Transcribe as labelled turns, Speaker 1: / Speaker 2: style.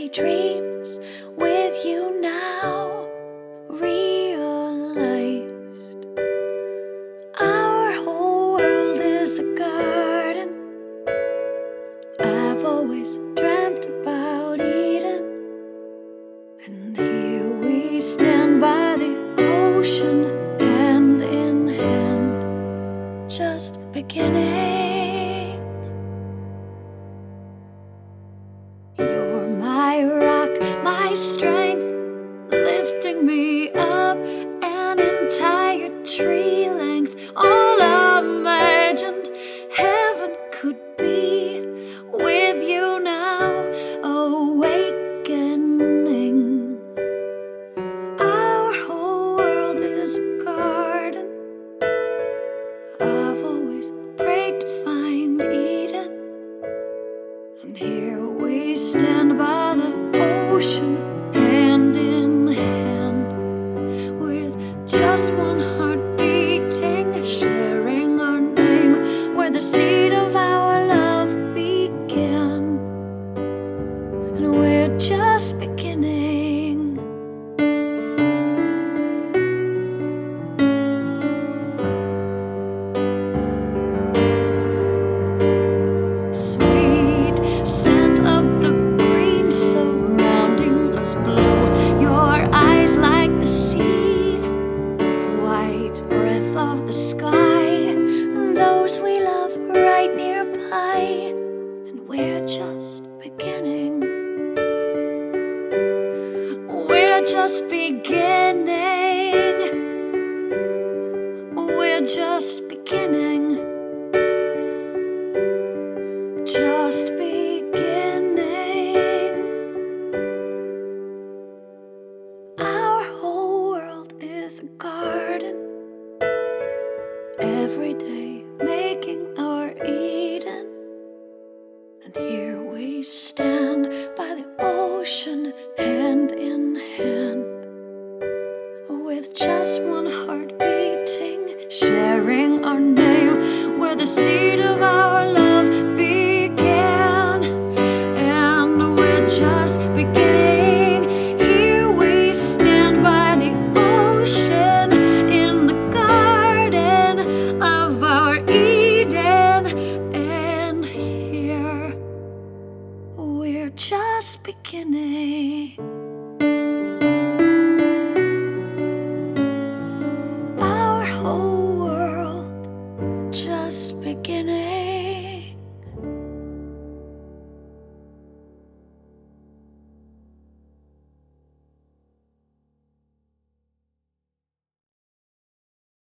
Speaker 1: dreams with you now realized. Our whole world is a garden. I've always dreamt about Eden, and here we stand by the ocean, hand in hand, just beginning. You're my rock, my strength, lifting me up an entire tree length. All imagined heaven could be with you now, awakening. Our whole world is a garden. I've always prayed to find Eden, and here we stand by the ocean, hand in hand, with just one heart beating, sharing our name, where the seed of our love began, and we're just beginning. Sweet scent of the green surrounding us, blue, your eyes like the sea, white breath of the sky, those we love right nearby, and we're just beginning. We're just beginning. We're just beginning. Just beginning. Our whole world is a garden. Every day making our Eden, and here we stand by the ocean, hand in hand, with just one heart beating, sharing our name, where the seed of our love began, and we're just beginning. Here we stand by the ocean, in the garden of our Eden, and here we're just beginning. Our whole world just beginning.